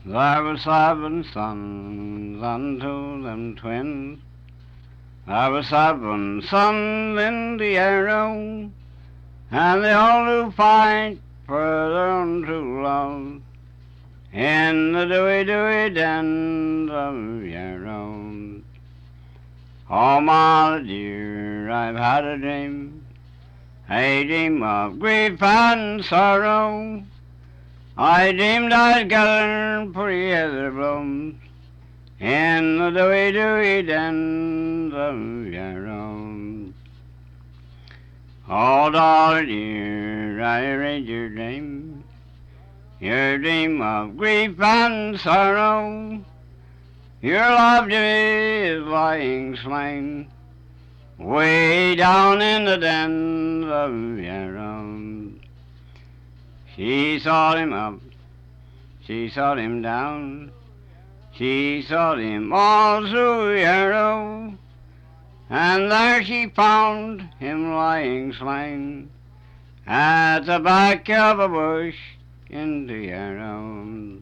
There were 7 sons unto them twins. There were 7 sons in the arrow, and they all do fight for their own true love in the dewy, dewy dens of Yarrow. Oh, my dear, I've had a dream of grief and sorrow. I dreamed I'd gather pretty heather blooms in the dewy, dewy dens of Yarrow. Oh, daughter dear, I read your dream of grief and sorrow. Your love to me is lying slain way down in the dens of Yarrow. She sought him up, she sought him down, she sought him all through Yarrow, and there she found him lying slain at the back of a bush in the Yarrow.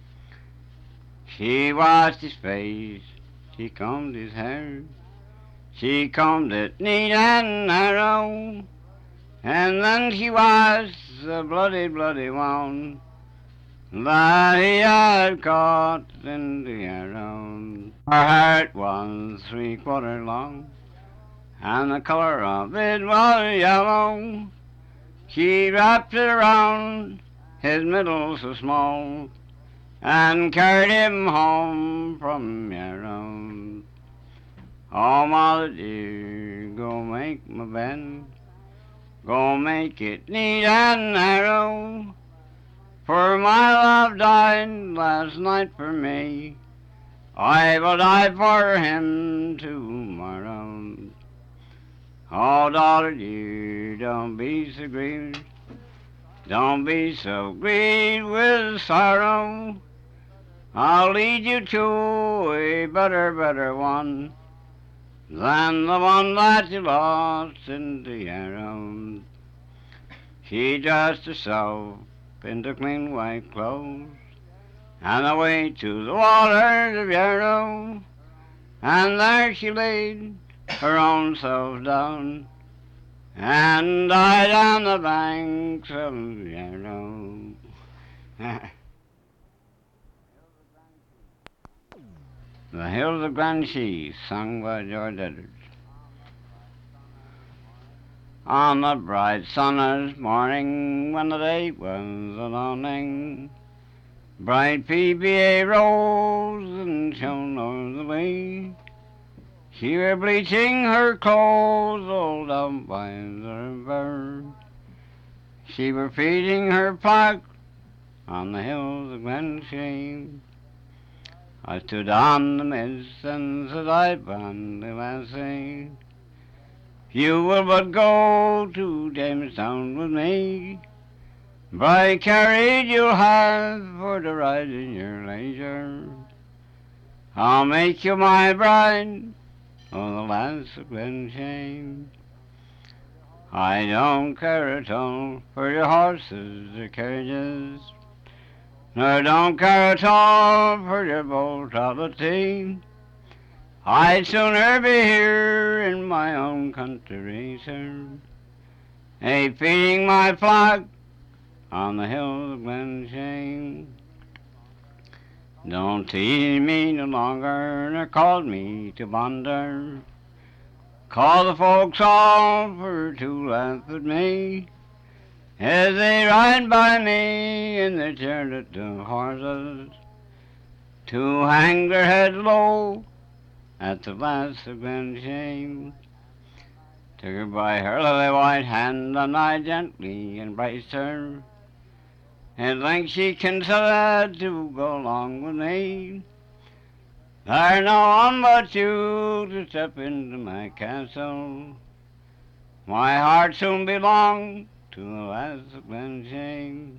She washed his face, she combed his hair, she combed it neat and narrow, and then she washed the bloody, bloody wound that he had caught in the Yarrow. Her heart was 3/4 long, and the color of it was yellow. She wrapped it around his middle so small, and carried him home from Yarrow. Oh, mother dear, go make my bed, go make it neat and narrow, for my love died last night for me. I will die for him tomorrow. Oh, daughter dear, don't be so grieved, don't be so grieved with sorrow. I'll lead you to a better, better one than the one that you lost in the Yarrow. She dressed herself into clean white clothes, and away to the waters of Yarrow, and there she laid her own self down, and died on the banks of Yarrow. The Hills of Glenshee, sung by George Edwards. On the bright summer's morning, when the day was a-dawning, bright Phoebe rose and shone o'er the lea. She were bleaching her clothes all down by the river. She were feeding her flock on the hills of Glenshee. I stood on the mist and said, I bonny lassie, you will but go to Jamestown with me. By carriage you'll have for to ride in your leisure. I'll make you my bride, oh, the lass of Glenshee. I don't care at all for your horses or carriages, nor don't care at all for your bold trotty. I'd sooner be here in my own country, sir, feeding my flock on the hills of Glenshee. Don't tease me no longer, nor call me to bonder. Call the folks all for to laugh at me, as they ride by me in their chariot of horses, to hang their heads low at the lass of Glenshee. Took her by her lily white hand, and I gently embraced her. At length she consented to go along with me. There's no one but you to step into my castle. My heart soon belonged to the lass of Glenshee.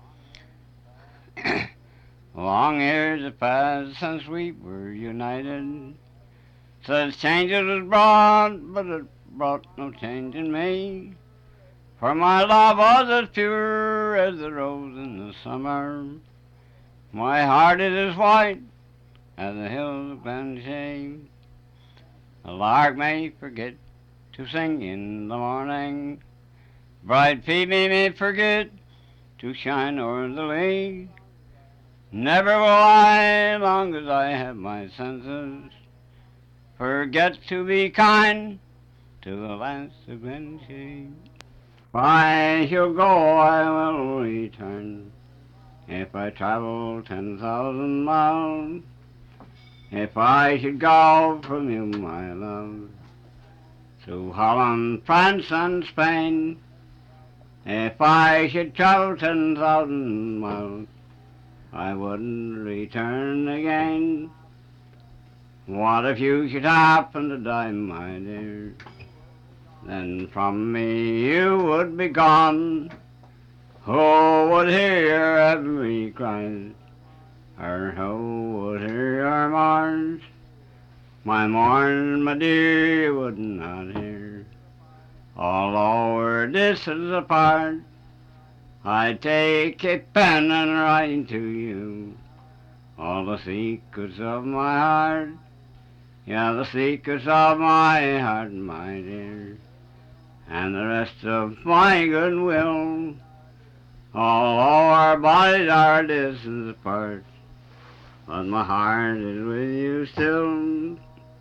Long years have passed since we were united. Such changes was brought, but it brought no change in me. For my love was as pure as the rose in the summer, My heart is as white as the hills of Glenshane. The lark may forget to sing in the morning. Bright Phoebe may forget to shine o'er the lea. Never will I, long as I have my senses, forget to be kind to the lass of Glenshane. If I shall go, I will return. If I travel 10,000 miles, if I should go from you, my love, through Holland, France, and Spain, if I should travel 10,000 miles, I wouldn't return again. What if you should happen to die, my dear? Then from me you would be gone. Who would hear your every cry? Or who would hear your mourns? My mourns, my dear, you would not hear. Although we're distance apart, I'd take a pen and write to you all the secrets of my heart. Yeah, the secrets of my heart, my dear, and the rest of my goodwill. Although our bodies are distant apart, but my heart is with you still.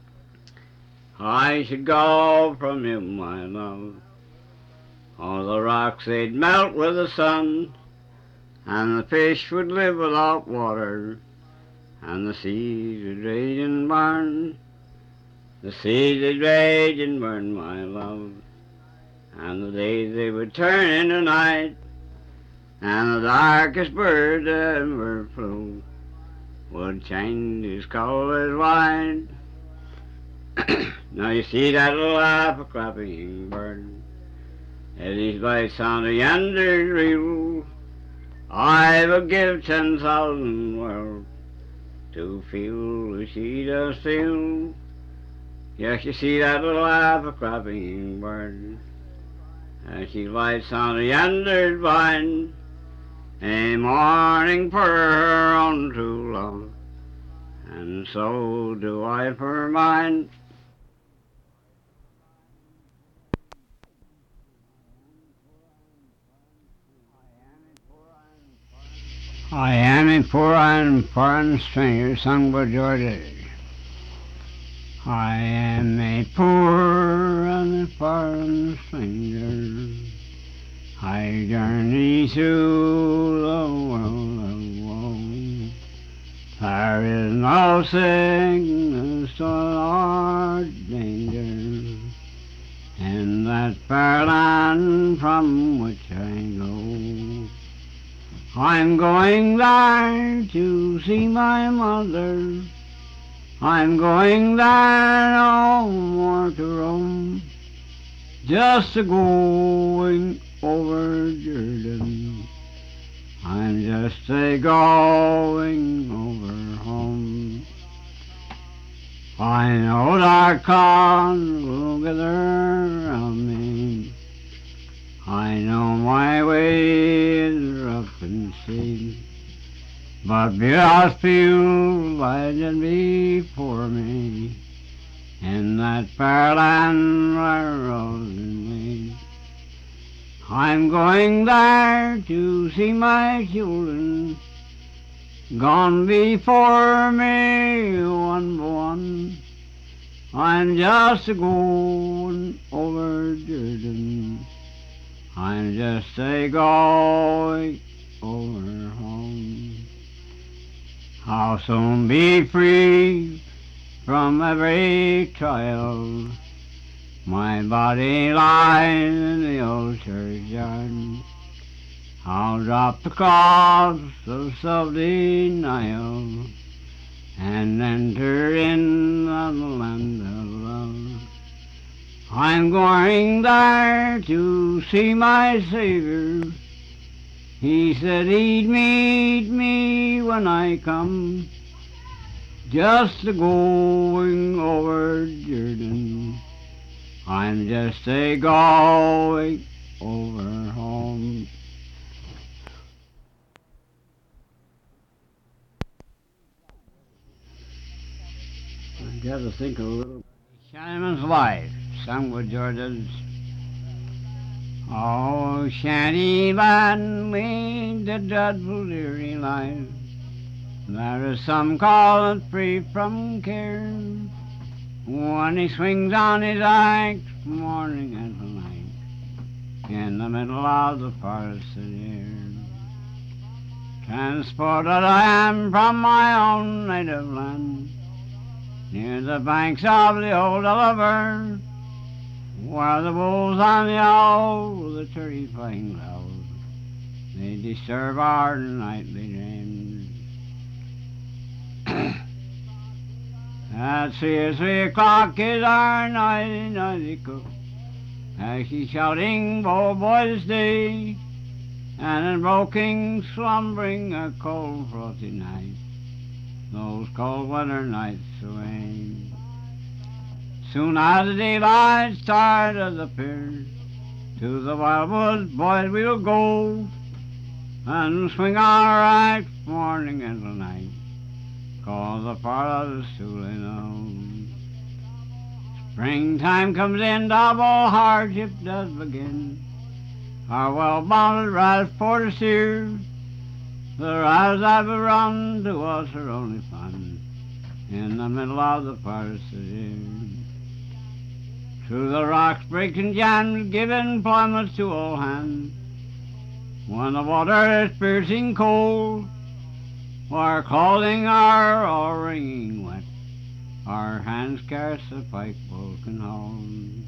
I should go from you, my love. All the rocks they'd melt with the sun, and the fish would live without water, and the seas would rage and burn. The seas would rage and burn, my love, and the days they would turn into night, and the darkest bird that ever flew would change his colors white. Now you see that little half-a-clapping bird, as he's by sound of yonder reel. I would give 10,000 worlds to feel as she does feel. Yes, you see that little half-a-clapping bird, as she lights on the yonder vine, a morning for her own true love, and so do I for mine. I am a poor and foreign stranger, sung by George Eliot. I am a poor and foreign stranger. I journey through the world of woe. There is no sickness or danger in that fair land from which I go. I'm going there to see my mother. I'm going there no more to roam. Just a going over Jordan. I'm just a going over home. I know that con will gather around me. I know my way is rough and steep, but Beatrice field lies before me, in that fair land where roses meet. I'm going there to see my children, gone before me one by one. I'm just a going over Jordan. I'm just a going over home. I'll soon be free from every trial. My body lies in the old churchyard. I'll drop the cross of self-denial and enter in the land of love. I'm going there to see my Savior. He said he'd meet me when I come, just a going over Jordan. I'm just a going over home. Got to think a little. Shantyman's Wife, sung with George's. Oh, Shantyman, lead the dreadful dreary life. There is some call it free from care. When he swings on his axe, morning and night, in the middle of the forested air. Transported I am from my own native land, near the banks of the old Oliver, where the wolves and the owls, the terrifying growls, they disturb our nightly dreams. At 3 o'clock is our nighty cook, as she's shouting, "Bo boys day," and in broken slumbering a cold frosty night, those cold winter nights away. Soon as the daylight started to appear, to the wildwood boys we'll go, and swing our axe morning into night, 'cause the part of the stooling knows. Springtime comes in, double hardship does begin. Our well-bounded rides for to steer, the rides that will run to us are only fun in the middle of the forested year. Through the rocks breaking jams, giving employment to all hands. When the water is piercing cold, our clothing are all wringing wet, our hands scarce a pipeful can hold.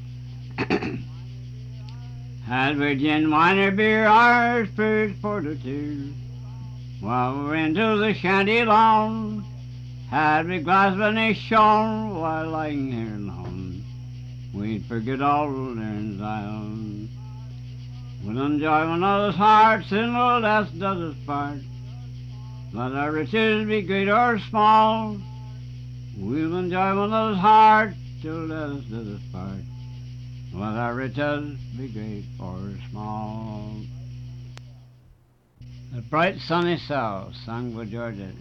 Had we gin, wine, or beer, our spirits poured to tears, while we went to the shanty lawn. Had we glass beneath shone, while lying here alone, we'd forget all the anxiety. We'll enjoy one another's hearts, and little death does us part. Let our riches be great or small, we'll enjoy one another's hearts till death does us part. Let our riches be great or small. The bright sunny south, sung by George Edwards.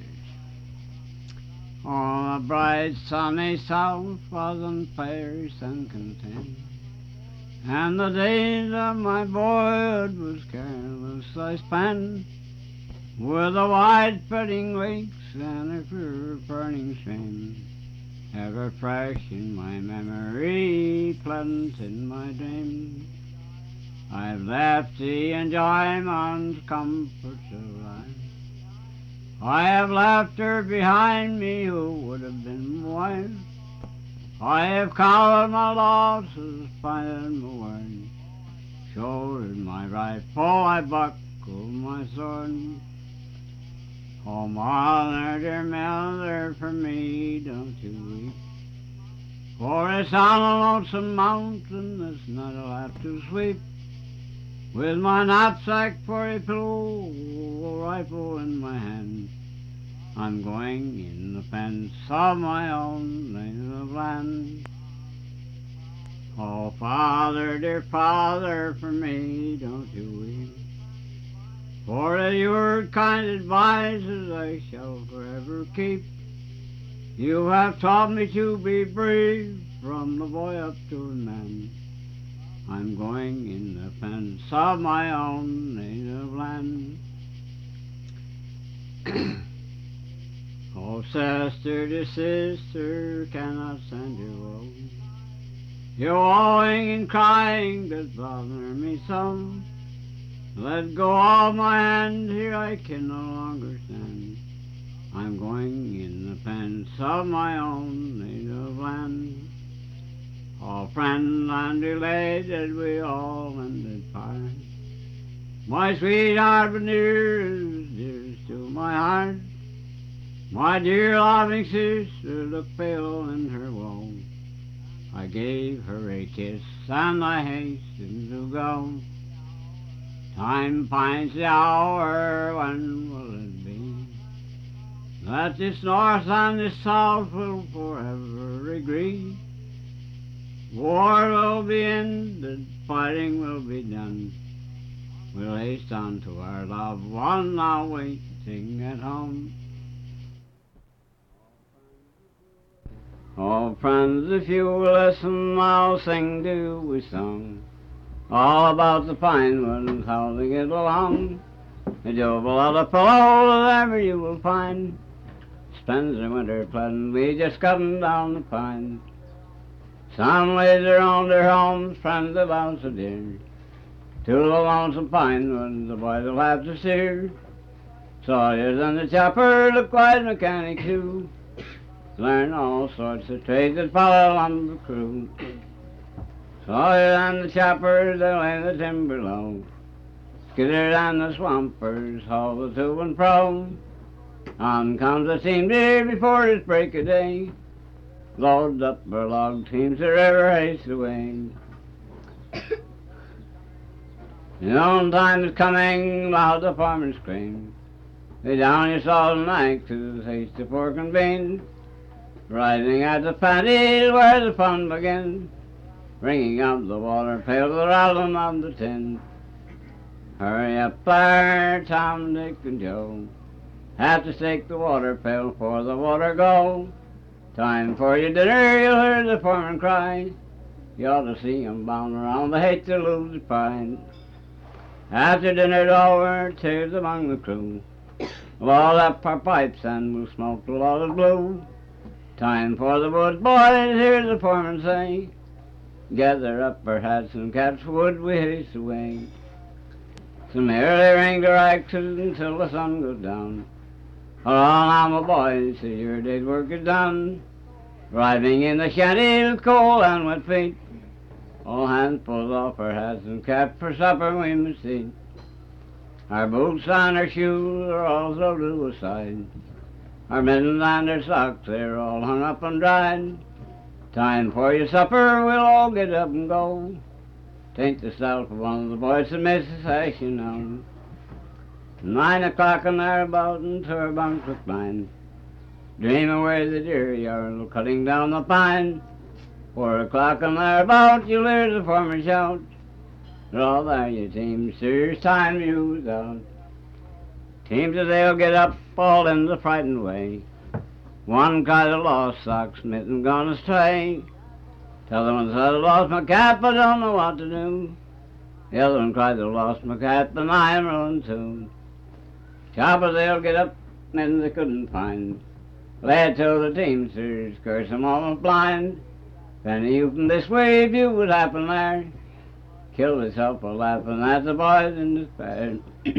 Oh, the bright sunny south was unfairish and content, and the days of my boyhood was careless I spent, with the wide spreading lakes and a clear burning stream, ever fresh in my memory, pleasant in my dreams. I've left the enjoyments, comforts of life. I have left her behind me who would have been my wife. I have counted my losses, finding my way, shouldered my rifle, I buckled my sword. Oh, mother, dear mother, for me don't you weep, for it's on a lonesome mountain that's not a lap to sweep, with my knapsack for a pillow, a rifle in my hand. I'm going in the fence of my own native land. Oh, father, dear father, for me don't you weep, for your kind advices I shall forever keep. You have taught me to be brave, from the boy up to a man. I'm going in the fence of my own native land. Oh, sister to sister cannot stand your woe. Your wailing and crying does bother me so. Let go of my hand, here I can no longer stand. I'm going in the fence of my own native land. Oh, friend and elated, we all ended part. My sweetheart was nearest, dearest to my heart. My dear loving sister looked pale in her woe. I gave her a kiss and I hastened to go. Time finds the hour, when will it be, that this north and this south will forever agree? War will be ended, fighting will be done. We'll haste on to our loved one now waiting at home. Oh, friends, if you will listen, I'll sing to you a song all about the pine woods, how they get along. A jovial other fellow that ever you will find spends the winter pleasantly just cutting down the pine. Some lays around their homes, friends of ours so dear, to the lonesome pine woods the boys will have to steer. Sawyers and the chopper look quite mechanic too, learn all sorts of trades that follow lumber crew. Sawyer and the choppers, they lay the timber low. Skidder and the swampers haul the to and fro. On comes the team dear before it's break of day. Loads up their log teams the river haste away. The own time is coming, loud the farmers scream. Lay down your salt and axe to the haste of pork and beans. Rising at the panties where the fun begins. Bringing up the water pail to the rattling of the tin. Hurry up there, Tom, Dick, and Joe. Have to stake the water pail for the water go. Time for your dinner, you'll hear the foreman cry. You ought to see 'em bound around, they hate to lose the pine. After dinner's over, tears among the crew. We'll all up our pipes and we'll smoke till all is blue. Time for the woods, boys, hear the foreman say. Gather up our hats and caps, wood we haste away. Some merrily ring their axes until the sun goes down. Along now, my boys, see your day's work is done. Driving in the shanty with cold and wet feet. All hands pull off our hats and caps, for supper we must eat. Our boots and our shoes are all thrown to the side. Our mittens and our socks, they're all hung up and dried. Time for your supper, we'll all get up and go. Tain't the self of one of the boys that misses as you know. 9 o'clock and thereabout and to our bunks with mine. Dreaming where the deer yard cutting down the pine. 4 o'clock and thereabout you'll hear the foreman shout. All there you teamsters, time to use out. Teamsters they'll get up all in the frightened way. One cried a lost sock, smitten gone astray. T'other one said I lost my cap, I don't know what to do. The other one cried I lost my cap and I'm ruined too. Choppers they'll get up and they couldn't find. Lad told the teamsters, curse 'em almost blind. Penny you from this way if you would happen there. Killed himself a laughing at the boys in despair.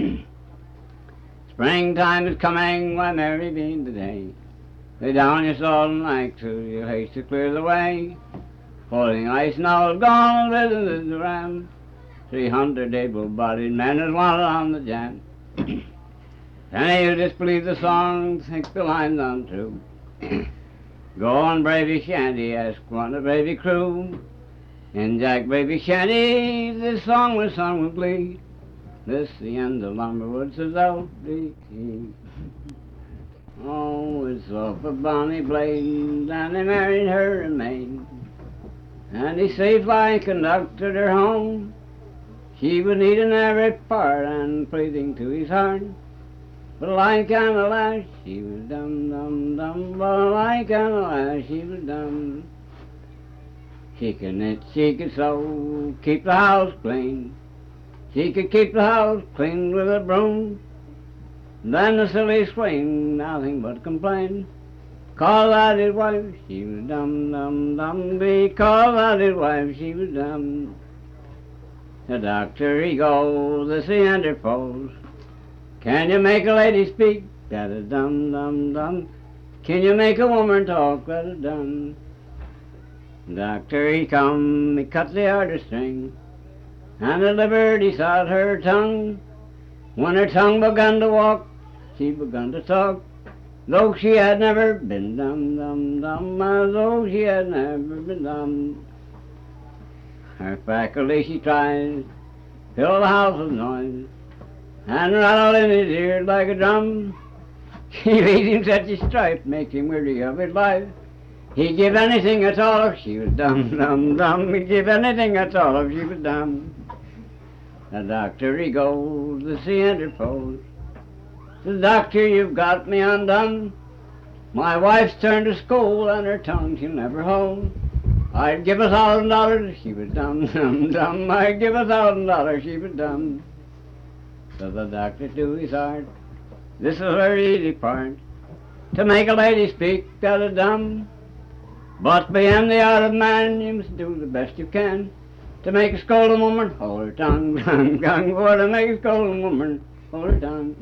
Springtime is coming, why merry be the day. Lay down your salt and axes, you haste to clear the way. Floating ice now is gone, risen is the ram. 300 able-bodied men is wanted on the jam. Penny, you disbelieve the song, think the line's untrue. Go on, Bravey Shanty, ask one of Bravey crew. In Jack Bravey Shanty, this song was sung with glee. This the end of Lumberwood, says out the key. Oh, it's off for Bonnie Blade, and they married her and maid. And he safely conducted her home. She was needing every part and pleasing to his heart. But like an lass, she was dumb, dumb, dumb. But like an lass, she was dumb. She could knit, she could sew, keep the house clean. She could keep the house clean with a broom. Then the silly swain, nothing but complain. Cause that his wife, she was dumb, dumb, dumb. Because that his wife, she was dumb. The doctor he goes, the sea interpose. Can you make a lady speak? That is dumb, dumb, dumb. Can you make a woman talk? That is dumb. Doctor he come, he cut the artery string, and delivered he sought her tongue. When her tongue begun to walk, she begun to talk, though she had never been dumb, dumb, dumb, as though she had never been dumb. Her faculty she tries, fill the house with noise, and rattle in his ears like a drum. She laid him such a stripe, makes him weary of his life. He'd give anything at all if she was dumb, dumb, dumb. He'd give anything at all if she was dumb. The doctor he goes, the sea interpose. The doctor, you've got me undone. My wife's turned to school and her tongue she'll never hold. I'd give $1,000 if she was dumb, dumb, dumb. I'd give $1,000 if she was dumb. So the doctor to his heart, this is a very easy part, to make a lady speak out of dumb. But being the art of man, you must do the best you can to make a scolding woman hold her tongue, tongue, tongue. For to make a scolding woman hold her tongue.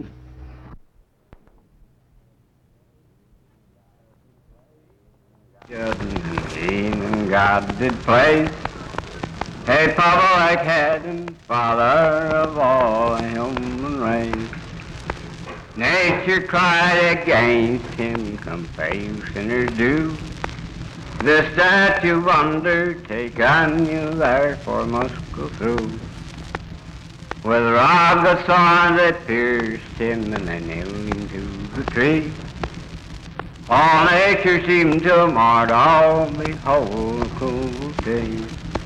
And God did place a public head and father of all the human race. Nature cried against him, compassion is due. This that you've undertaken, you therefore must go through. With rods of thorn they pierced him, and they nailed him to the tree. All nature seemed to mortal behold cruelty.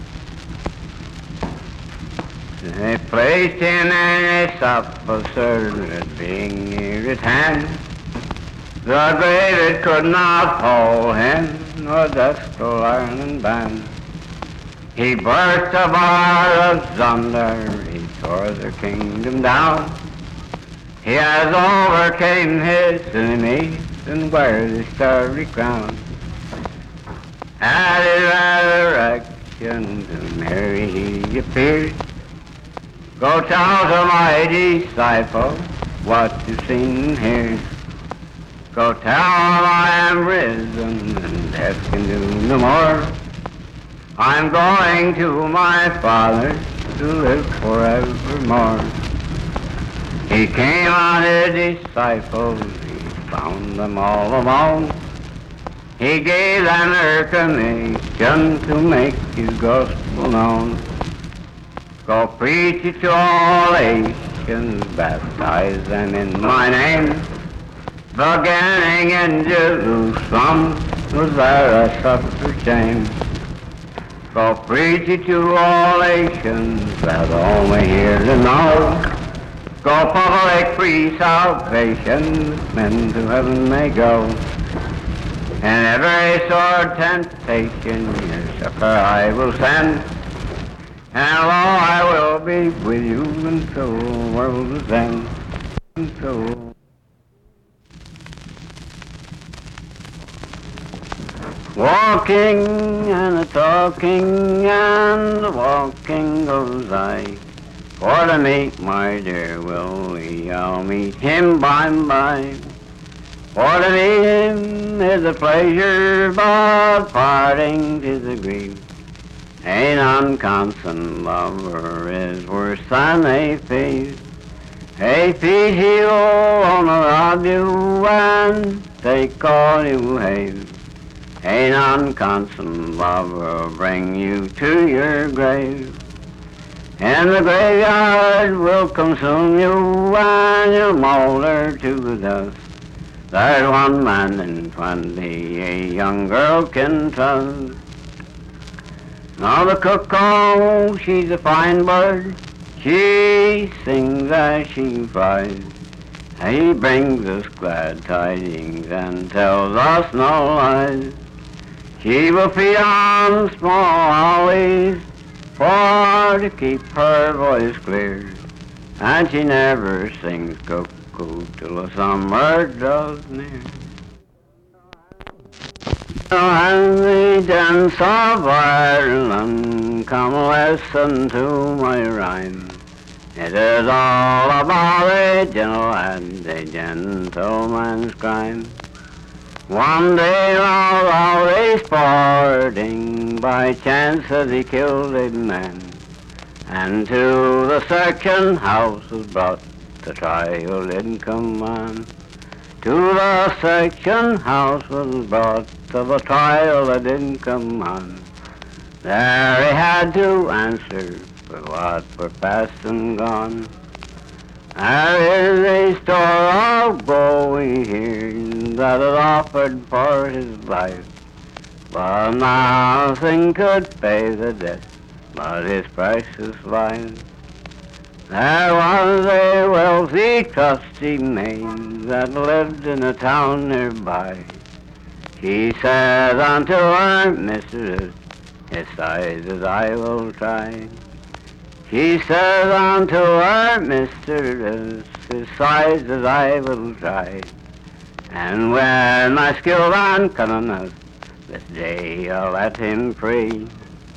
They placed him in a sepulchre, being near at hand. The grave it could not hold him, nor death to learn and bend. He burst a bar of thunder, he tore the kingdom down. He has overcame his enemies and wears his starry crown. At his resurrection to Mary he appeared. Go tell to my disciples what you've seen and heard. Go tell them I am risen and death can do no more. I'm going to my Father to live forevermore. He came on his disciples, he found them all alone. He gave them their commission to make his gospel known. Go preach it to all nations, baptize them in my name. Beginning in Jerusalem was there I suffered shame. Go preach it to all nations that only hear to know. Go public free salvation, men to heaven may go. And every sore temptation your succor I will send. And lo, I will be with you until the world is end. Until walking and a talking and a walking goes I. For to meet my dear Willie, I'll meet him by and by. For to meet him is a pleasure, but parting 'tis a grief. An unconstant lover is worse than a thief. A thief he'll only rob you and take all you have. An unconstant lover will bring you to your grave. And the graveyard will consume you and you'll molder to the dust. There's one man in 20 a young girl can trust. Now the cuckoo, she's a fine bird. She sings as she flies. He brings us glad tidings and tells us no lies. She will feed on small hollies for to keep her voice clear. And she never sings cuckoo till the summer draws near. And the dance of Ireland, come listen to my rhyme. It is all about a gentle and a gentleman's crime. One day while out a sporting, by chance as he killed a man, and to the section house was brought the trial in command. To the section house was brought the trial that didn't come on. There he had to answer for what were past and gone. There is a store of gold we hear that had offered for his life, but nothing could pay the debt but his precious life. There was a wealthy trustee man that lived in a town nearby. She said unto her mistress, his sizes I will try. She said unto her mistress, his sizes I will try. And when my skill on cometh, this day I'll let him free.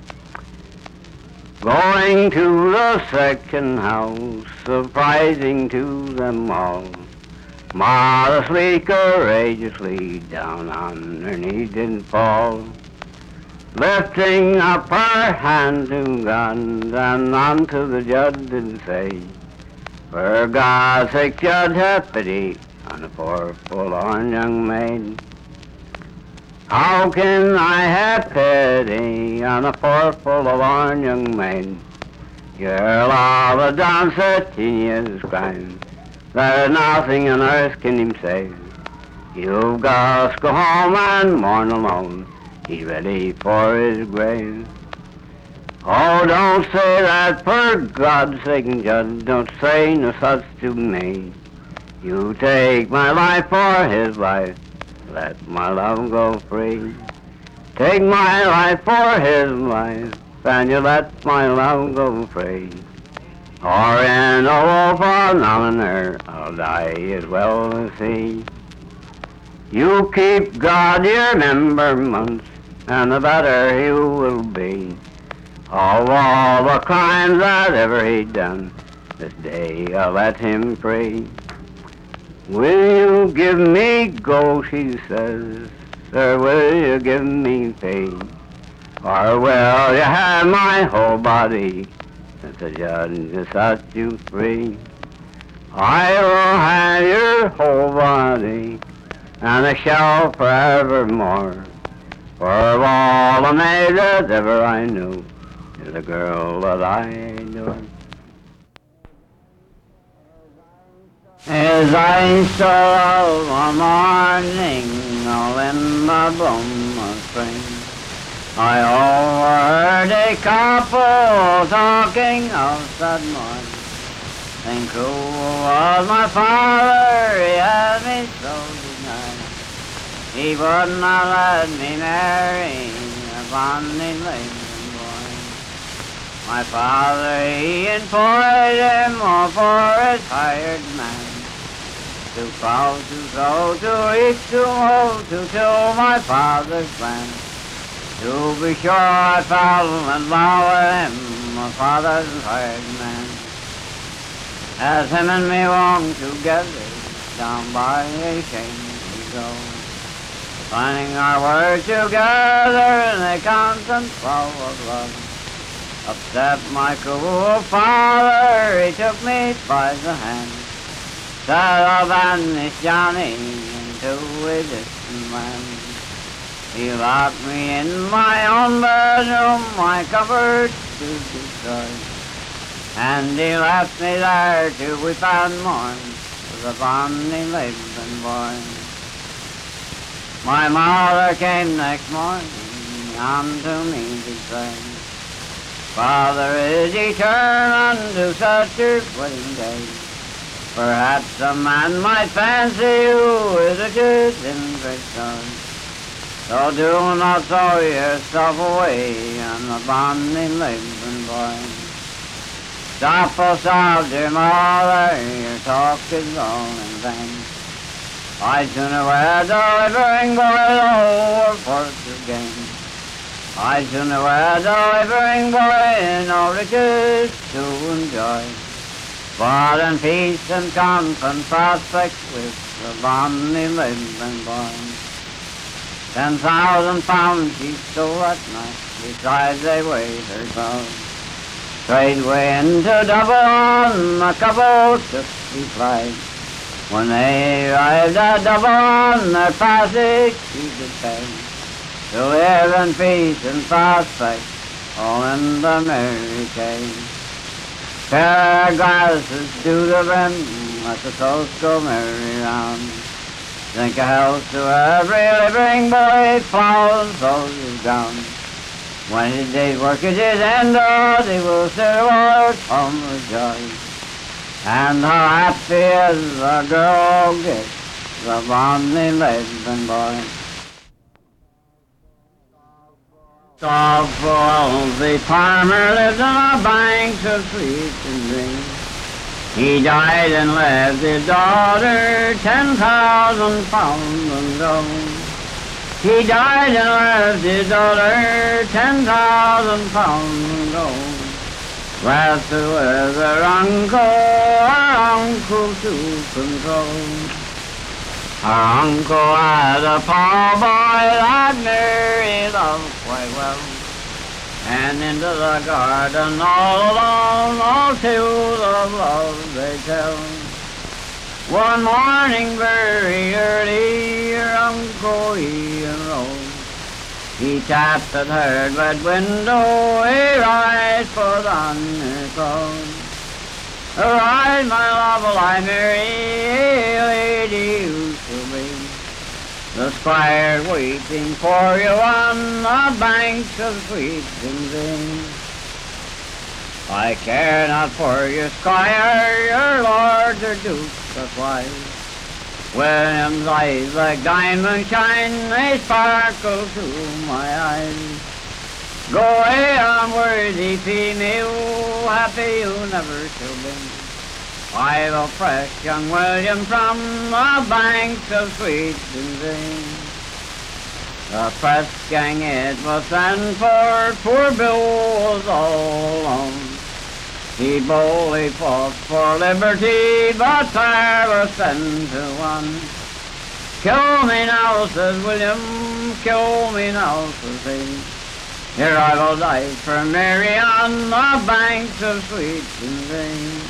Going to the second house, surprising to them all, modestly, courageously, down on her knees did fall, lifting up her hand to God, and unto the judge did say, for God's sake, judge, have pity on a poor forlorn young maid. How can I have pity on a poor forlorn young maid? Girl of a down 13 years crime, there's nothing on earth can him save. You've got to go home and mourn alone, he's ready for his grave. Oh, don't say that, for God's sake, judge, don't say no such to me. You take my life for his life, let my love go free. Take my life for his life, and you let my love go free. Or in a wolf or nominor, I'll die as well as he. You keep God your remembrance, and the better you will be. Of all the crimes that ever he'd done, this day I'll let him free. Will you give me gold, she says, or will you give me pay? Or will you have my whole body, since the judge has set you free? I will have your whole body, and I shall forevermore. For of all the maids that ever I knew, is the girl that I adore. As I saw one morning, all in the bloom of spring, I overheard a couple talking of that morning. Think who was my father, he had me so denied. He would not let me marry a bonny Laban boy. My father, he employed him for his hired man, to plow, to sow, to eat, to hoe, to till my father's land. To be sure I fell in love with him, my father's hired man. As him and me walked together, down by a chain we go, finding our words together in a constant flow of love. Up stepped my cool father, he took me by the hand, said I'll vanish Johnny into a distant land. He locked me in my own bedroom, my cupboard to destroy, and he left me there to weep and mourn for the bonny Laban boy. My mother came next morning unto me to say, Father, is he turned unto such a wedding day? Perhaps a man might fancy you is a good and great son. So do not throw yourself away on the bonny Laban boy. Stop, oh, stop, dear mother, your talk is all in vain. I'd sooner wear the laboring boy over forth to gain. I'd sooner wear the laboring boy in all riches to enjoy. But in peace and confident prospect with the bonny Laban boy. 10,000 pounds she stole at night, besides they weighed her gold. Straightway into Dublin, a couple took the flight. When they arrived at Dublin, their passage she did pay, to live in peace and prospect, all in the Mary Kay. Pair glasses to the brim, let the toast go merry round. Drink a health to every living boy, plow and sow his ground. When his day's work is ended, he will still work home with joy. And how happy is the girl gets, the bonny Laban boy. The farmer lived on the banks of sweet and green. He died and left his daughter 10,000 pounds and gold. He died and left his daughter 10,000 pounds and gold. Left her with her uncle to control. Her uncle had a poor boy that Mary loved quite well. And into the garden all alone, all tales of love they tell. One morning very early, her uncle he arose. He tapped at her red window, he rise for the underclothes. Arise, my love, will I marry, lady who shall be. The squire waiting for you on the banks of sweet Glen. I care not for your squire, your lords or dukes of wise. William's eyes like diamonds shine, they sparkle to my eyes. Go away, unworthy female, happy you never shall be. I will press young William from the banks of sweet Glen. The press gang it was sent for, poor Bill was all alone. He boldly fought for liberty, but there was sent to one. Kill me now, says William, kill me now, says he. Here I will die for Mary on the banks of sweet Glen.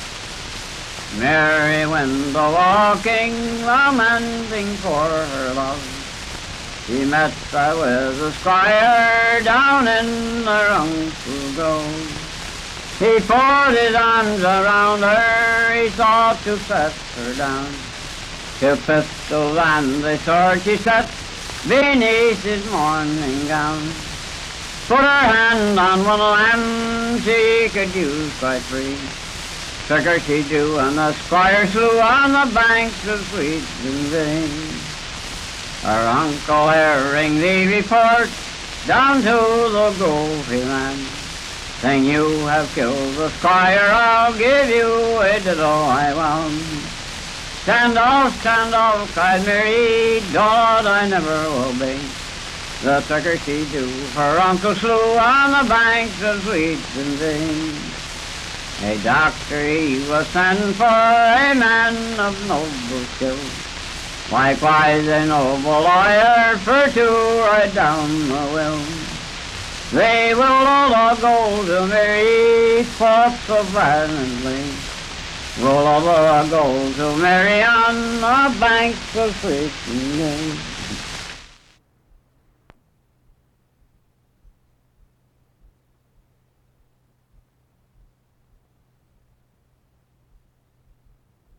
Mary went a-walking, lamenting for her love. She met with a squire down in her uncle's grove. He poured his arms around her, he thought to set her down. Two pistols and a sword she set beneath his morning gown. Put her hand on one lamb she could use quite free. Took her she do, and the squire slew on the banks of sweet Glen. Her uncle hearing the report down to the grove he ran. Saying, you have killed the squire, I'll give you a diddle I want. Stand off, cried Mary, God, I never will be. The took her she do, her uncle slew on the banks of sweet Glen. A doctor he was sent for, a man of noble skill. Likewise a noble lawyer for to write down the will. They will all go to Mary, fought so violently. Roll over a gold to Mary on the banks of sweet Glen.